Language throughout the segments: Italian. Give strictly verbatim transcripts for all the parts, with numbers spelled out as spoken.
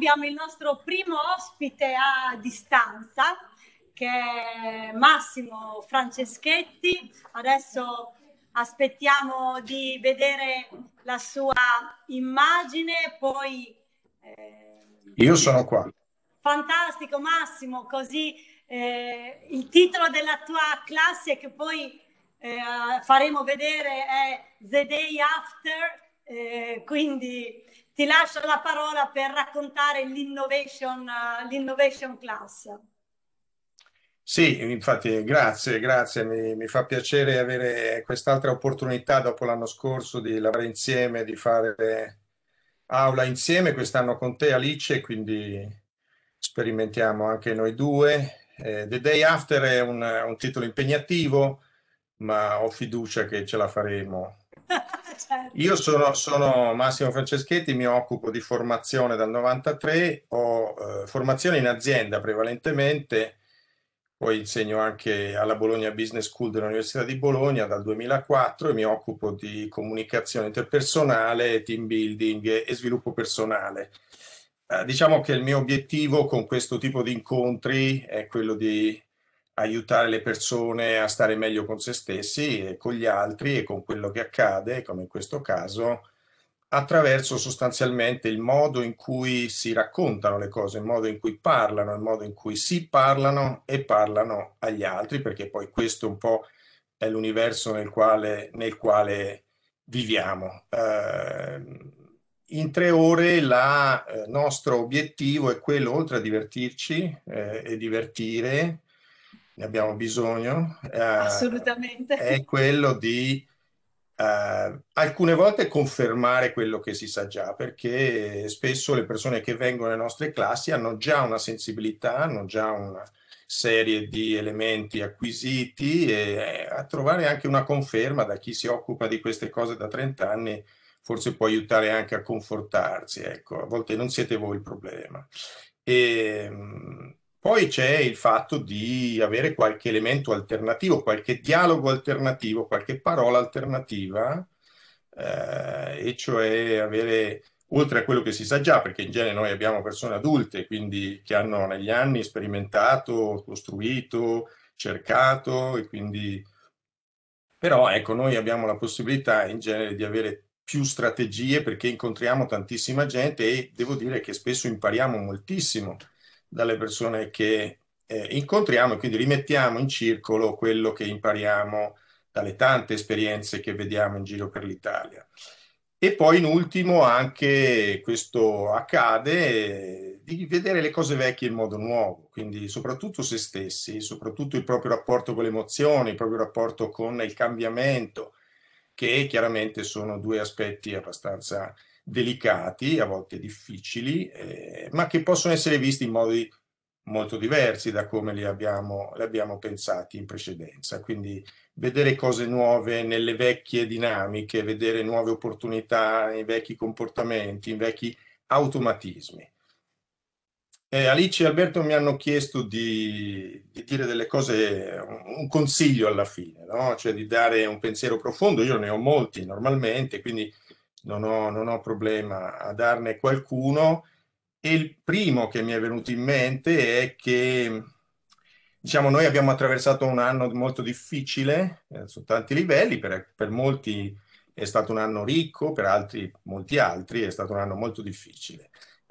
abbiamo il nostro primo ospite a distanza, che è Massimo Franceschetti. Adesso aspettiamo di vedere la sua immagine, poi... Eh, Io sono qua. Fantastico Massimo, così eh, il titolo della tua classe che poi eh, faremo vedere è The Day After, eh, quindi ti lascio la parola per raccontare l'innovation, uh, l'innovation class. Sì, infatti, grazie, grazie. Mi, mi fa piacere avere quest'altra opportunità dopo l'anno scorso di lavorare insieme, di fare aula insieme quest'anno con te, Alice, quindi sperimentiamo anche noi due. Eh, The Day After è un, un titolo impegnativo, ma ho fiducia che ce la faremo. Certo. Io sono, sono Massimo Franceschetti, mi occupo di formazione dal novantatré, ho eh, formazione in azienda prevalentemente, poi insegno anche alla Bologna Business School dell'Università di Bologna dal duemilaquattro e mi occupo di comunicazione interpersonale, team building e, e sviluppo personale. Eh, diciamo che il mio obiettivo con questo tipo di incontri è quello di aiutare le persone a stare meglio con se stessi e con gli altri e con quello che accade, come in questo caso, attraverso sostanzialmente il modo in cui si raccontano le cose, il modo in cui parlano, il modo in cui si parlano e parlano agli altri, perché poi questo un po' è l'universo nel quale, nel quale viviamo. Eh, in tre ore il eh, nostro obiettivo è quello, oltre a divertirci eh, e divertire, ne abbiamo bisogno, eh, Assolutamente. è quello di eh, alcune volte confermare quello che si sa già, perché spesso le persone che vengono nelle nostre classi hanno già una sensibilità, hanno già una serie di elementi acquisiti e eh, a trovare anche una conferma da chi si occupa di queste cose da trenta anni forse può aiutare anche a confortarsi, ecco, a volte non siete voi il problema. E, mh, poi c'è il fatto di avere qualche elemento alternativo, qualche dialogo alternativo, qualche parola alternativa, eh, e cioè avere, oltre a quello che si sa già, perché in genere noi abbiamo persone adulte, quindi che hanno negli anni sperimentato, costruito, cercato, e quindi però ecco, noi abbiamo la possibilità in genere di avere più strategie perché incontriamo tantissima gente e devo dire che spesso impariamo moltissimo dalle persone che eh, incontriamo e quindi rimettiamo in circolo quello che impariamo dalle tante esperienze che vediamo in giro per l'Italia. E poi in ultimo anche questo accade eh, di vedere le cose vecchie in modo nuovo, quindi soprattutto se stessi, soprattutto il proprio rapporto con le emozioni, il proprio rapporto con il cambiamento, che chiaramente sono due aspetti abbastanza delicati, a volte difficili, eh, ma che possono essere visti in modi molto diversi da come li abbiamo, li abbiamo pensati in precedenza. Quindi vedere cose nuove nelle vecchie dinamiche, vedere nuove opportunità nei vecchi comportamenti, in vecchi automatismi. Eh, Alice e Alberto mi hanno chiesto di, di dire delle cose, un, un consiglio alla fine, no? Cioè di dare un pensiero profondo. Io ne ho molti normalmente, quindi non ho, non ho problema a darne qualcuno. E il primo che mi è venuto in mente è che, diciamo, noi abbiamo attraversato un anno molto difficile, eh, su tanti livelli, per, per molti è stato un anno ricco, per altri, molti altri, è stato un anno molto difficile.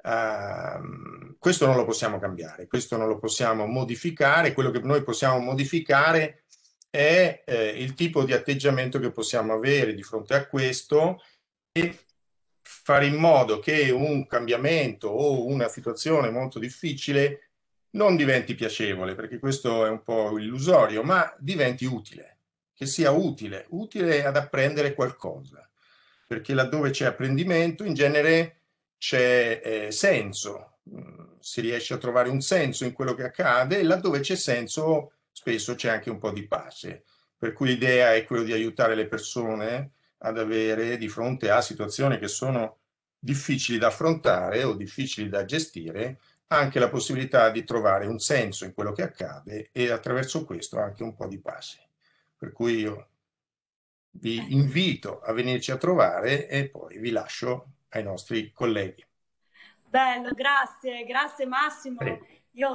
Uh, questo non lo possiamo cambiare, questo non lo possiamo modificare, quello che noi possiamo modificare è eh, il tipo di atteggiamento che possiamo avere di fronte a questo e fare in modo che un cambiamento o una situazione molto difficile non diventi piacevole, perché questo è un po' illusorio, ma diventi utile, che sia utile, utile ad apprendere qualcosa, perché laddove c'è apprendimento in genere c'è eh, senso, mm, si riesce a trovare un senso in quello che accade e laddove c'è senso spesso c'è anche un po' di pace. Per cui l'idea è quello di aiutare le persone ad avere di fronte a situazioni che sono difficili da affrontare o difficili da gestire, anche la possibilità di trovare un senso in quello che accade e attraverso questo anche un po' di pace. Per cui io vi invito a venirci a trovare e poi vi lascio ai nostri colleghi. Bello, grazie, grazie Massimo. Prego. Io